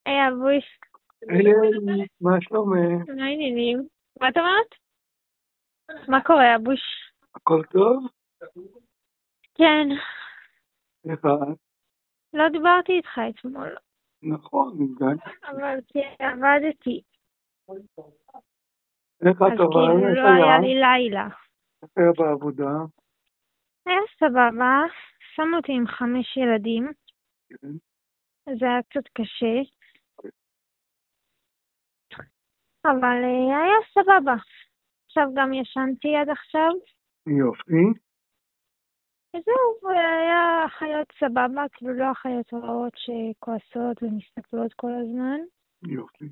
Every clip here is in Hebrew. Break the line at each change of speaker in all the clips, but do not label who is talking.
היי אבוש,
היי, מה שלומך?
מה העניינים? מה את אומרת? מה קורה אבוש?
הכל טוב?
כן,
איך את?
לא דיברתי איתך אתמול,
נכון, נפגשתי.
אבל כן, עבדתי,
איך את
אז כאילו
אבל? איך
לא
היה?
היה לי לילה.
איך היה בעבודה?
היה סבבה, שמו אותי עם 5 ילדים,
כן,
זה היה קצת קשה, אבל היה סבבה. עכשיו גם ישנתי עד עכשיו,
יופי,
וזהו, היה אחיות סבבה, כאילו לא אחיות רעות שכועסות ומסתכלות כל הזמן.
יופי.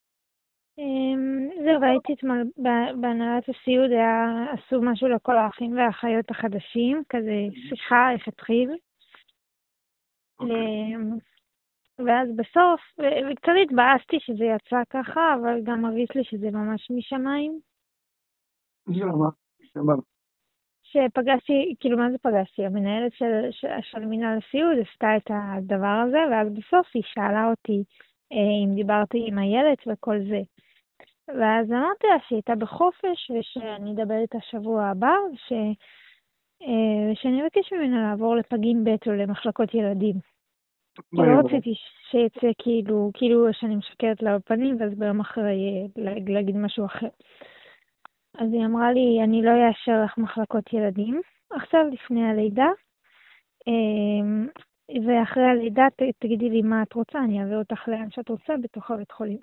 זהו, ראיתי אתמול בהנהלת הסיעוד, עשו משהו לכל האחים והאחיות החדשים, כזה שיחה, איך התחיל.
אוקיי.
ואז בסוף, וקצת התבאסתי שזה יצא ככה, אבל גם מרגיש לי שזה ממש משמיים.
למה? למה?
שפגשתי, כאילו מה זה פגשתי? המנהלת של מנהל הסיעוד עשתה את הדבר הזה, ואז בסוף היא שאלה אותי אם דיברתי עם הילד וכל זה. ואז אמרתי לה שהיא הייתה בחופש ושאני אדבר איתה שבוע הבא ושאני אבקש ממנה לעבור לפגים ב' או למחלקות ילדים. כי
מה
לא
היא אמרה?
רציתי שיצא כאילו שאני משקרת לה בפנים ואז ביום אחרי להגיד משהו אחר. אז היא אמרה לי, אני לא אאשר לך מחלקות ילדים עכשיו לפני הלידה, ואחרי הלידה תגידי לי מה את רוצה, אני אעביר אותך לאן שאת רוצה בתוך הבית חולים.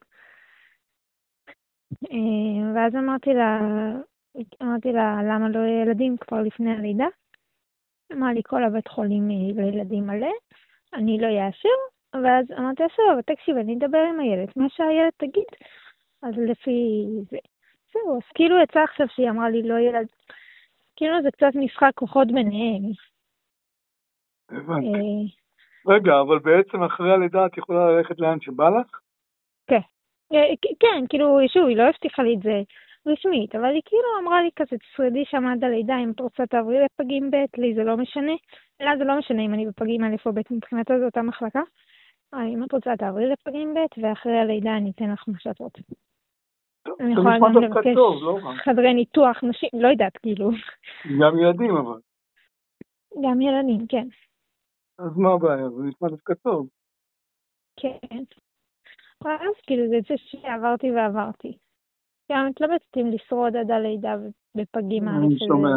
ואז אמרתי לה, למה לא ילדים כבר לפני הלידה? אמרה לי, כל הבית חולים לילדים מלא, אני לא אאשר. ואז אמרתי לה, סבבה, תקשיב, אני אדבר עם הילד, מה שהילד תגיד. אז לפי זה. זהו, אז כאילו יצא עכשיו שהיא אמרה לי, לא ילד, כאילו זה קצת משחק כוחות ביניהם.
הבנתי. רגע, אבל בעצם אחרי הלידה את יכולה ללכת לאן שבא לך?
כן. כן, כאילו, שוב, היא לא הבטיחה לי את זה רשמית, אבל היא כאילו אמרה לי כזה, תשרדי שם עד הלידה, אם את רוצה תעברי לפגים ב', לי זה לא משנה. לה זה לא משנה אם אני בפגים א' או ב', מבחינתה זו אותה מחלקה. אם את רוצה תעברי לפגים ב', ואחרי הלידה אני אתן לך מה שאת רוצה.
טוב,
אני
זה
יכולה
נשמע
גם
דווקא
לבקש
טוב, לא רע.
חדרי ניתוח נשים, לא יודעת, כאילו.
גם ילדים אבל.
גם ילדים, כן.
אז מה הבעיה? זה נשמע דווקא טוב.
כן. ואז כאילו זה שעברתי ועברתי. גם התלבטתי אם לשרוד עד הלידה בפגים א'
אני שומע.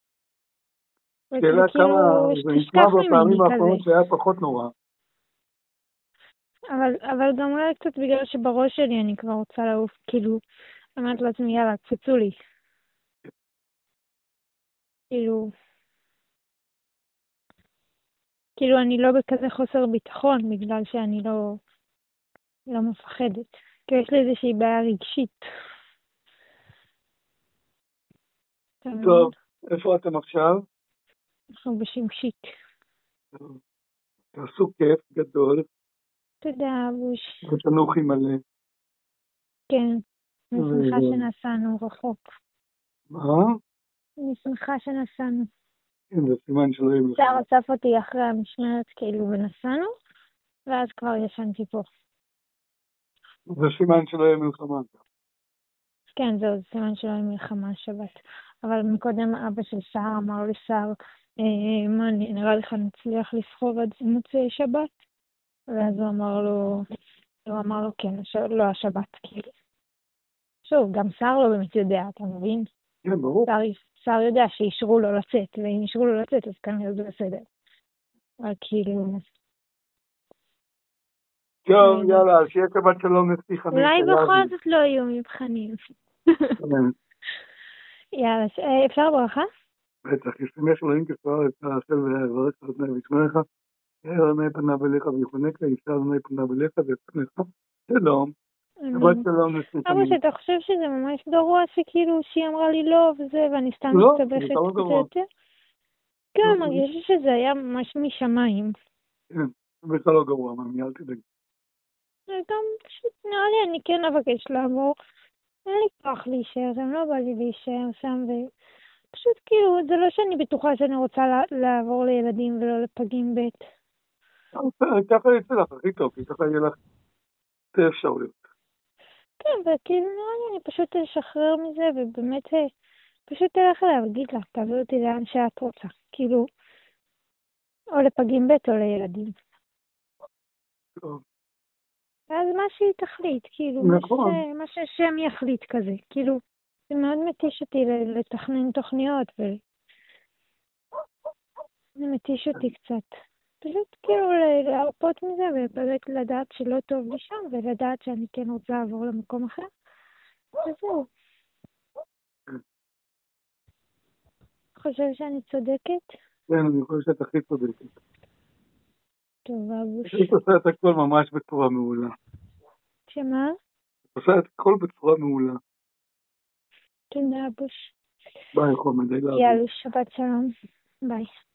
שאלה כמה,
וכאילו
זה נשמע
שתשכח ממני
בפעמים
כזה.
האחרונות שהיה פחות נורא.
אבל גם אולי קצת בגלל שבראש שלי אני כבר רוצה לעוף, כאילו, אמרתי לעצמי, יאללה, קפצו לי. כאילו אני לא בכזה חוסר ביטחון בגלל שאני לא מפחדת. כי יש לי איזושהי בעיה רגשית. אתה מבין?
טוב, איפה אתם עכשיו?
אנחנו בשמשית.
תעשו כיף גדול,
תודה, אבוש.
ותנוחי מלא.
כן, אני שמחה שנסענו רחוק.
מה?
אני שמחה שנסענו.
כן, זה סימן שלא יהיה
שר
מלחמה.
אסף אותי אחרי המשמרת כאילו ונסענו, ואז כבר ישנתי פה.
זה סימן שלא יהיה מלחמה.
כן, זהו, זה סימן שלא עם מלחמה השבת. אבל מקודם אבא של שר אמר לשר, מה, נראה לך נצליח לסחוב עד מוצאי שבת? ואז הוא אמר לו כן, לא השבת, כאילו. שוב, גם שר לא באמת יודע, אתה מבין?
כן, ברור.
שר יודע שאישרו לו לצאת, ואם אישרו לו לצאת, אז כנראה זה בסדר. אבל כאילו...
טוב, יאללה, שיהיה שבת שלום נשיא חמש.
אולי בכל זאת לא יהיו מבחנים. יאללה, אפשר ברכה?
בטח, ישמח אלוהים כפרה את האחר ולברך את אדוני וישמרך, יאיר אדוני פניו אליך ויחונק, יפתח אדוני פניו אליך וישמח. שלום. שבת שלום נשיא
אבא,
חמש.
שאתה חושב שזה ממש גרוע שכאילו שהיא אמרה לי לא וזה, ואני סתם
לא,
מסתבכת
זה לא
קצת
גרוע.
יותר? גם, מרגישה שזה היה ממש משמיים.
כן, זה בכלל לא גרוע, ממי, אל תדאג.
וגם פשוט נראה לי אני כן אבקש לעבור. אין לי כוח להישאר, גם לא בא לי להישאר שם, ופשוט כאילו, זה לא שאני בטוחה שאני רוצה לעבור לילדים ולא לפגים ב'.
ככה יצא לך הכי טוב, כי ככה יהיה לך שתי אפשרויות.
כן, וכאילו נראה לי, אני פשוט אשחרר מזה, ובאמת פשוט תלך אליי וגיד לה, תעביר אותי לאן שאת רוצה. כאילו, או לפגים בית או לילדים.
טוב.
ואז מה שהיא תחליט, כאילו,
נכון.
מה שהשם יחליט כזה. כאילו, זה מאוד מתיש אותי לתכנן תוכניות, זה מתיש אותי קצת. פשוט כאילו להרפות מזה, ובאמת לדעת שלא טוב לי שם, ולדעת שאני כן רוצה לעבור למקום אחר. וזהו. חושב שאני צודקת?
כן, אני חושב שאת הכי צודקת.
טוב, אבוש.
את עושה את הכל ממש בצורה מעולה.
שמה?
את עושה את הכל בצורה מעולה.
תודה, אבוש.
ביי, חומד.
יאללה, שבת שלום. ביי.